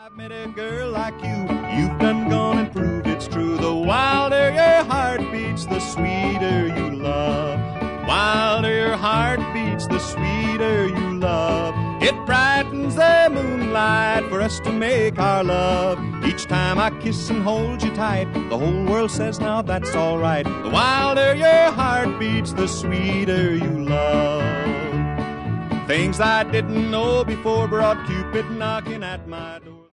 I've met a girl like you've done gone and proved it's true. The wilder your heart beats, the sweeter you love. Wilder your heart beats, the sweeter you love. It brightens the moonlight for us to make our love. Each time I kiss and hold you tight, the whole world says now that's alright. The wilder your heart beats, the sweeter you love. Things I didn't know before brought Cupid knocking at my door.